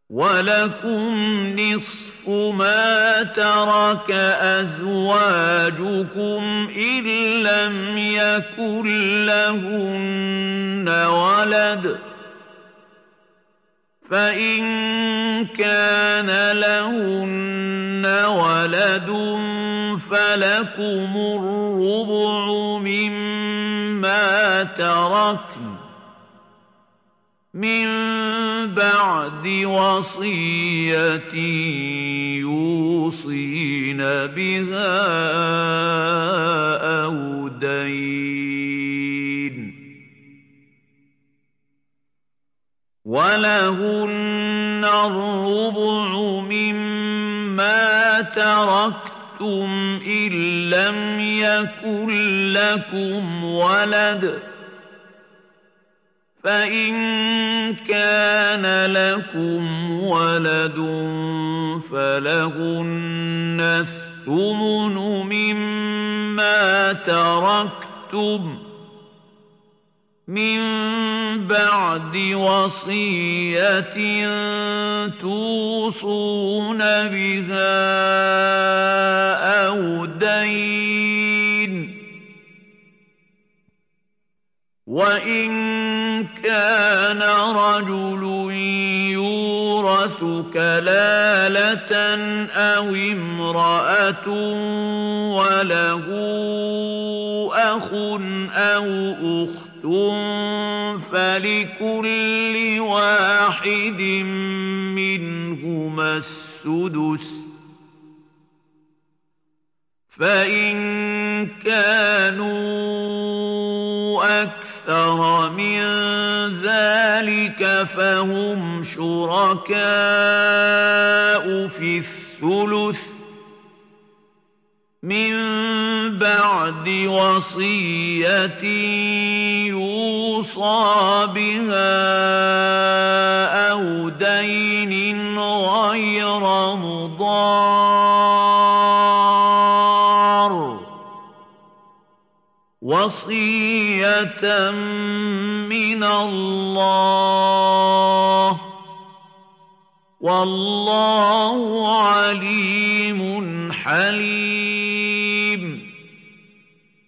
وَلَكُمْ نِصْفُ مَا تَرَكَ أَزْوَاجُكُمْ إِن لَّمْ يَكُن لَّهُنَّ وَلَدٌ ۚ فَإِن كَانَ لَهُنَّ وَلَدٌ فَلَكُمُ الرُّبُعُ مِمَّا تَرَكْنَ مِن بَعْدِ وَصِيَّةٍ يُوصِينَ بِهَا أَوْ دَيْنٍ ۗ وَلَهُنَّ الرُّبُعُ مِمَّا تَرَكْتُمْ إِن لَّمْ يَكُن لَّكُمْ وَلَدٌ ۚ فَإِن كَانَ لَكُمْ وَلَدٌ فَلَهُنَّ الثُّمُنُ مِمَّا تَرَكْتُم مِّن بَعْدِ وَصِيَّةٍ تُوصُونَ بِهَا أَوْ دَيْنٍ ۗ وَإِن كَانَ رَجُلٌ يُورَثُ كَلَالَةً أَوْ امْرَأَةٌ وَلَهُ أَخٌ أَوْ أُخْتٌ فَلِكُلِّ وَاحِدٍ مِّنْهُمَا السُّدُسُ ۚ فَإِن كَانُوا أَكْثَرَ مِن ذَٰلِكَ فَهُمْ شُرَكَاءُ فِي الثُّلُثِ مِن بَعْدِ وَصِيَّةٍ يُوصَىٰ بِهَا أَوْ دَيْنٍ غَيْرَ مُضَارٍّ ۚ وَصِيَّةً مِّنَ اللَّهِ ۗ وَاللَّهُ عَلِيمٌ حَلِيمٌ.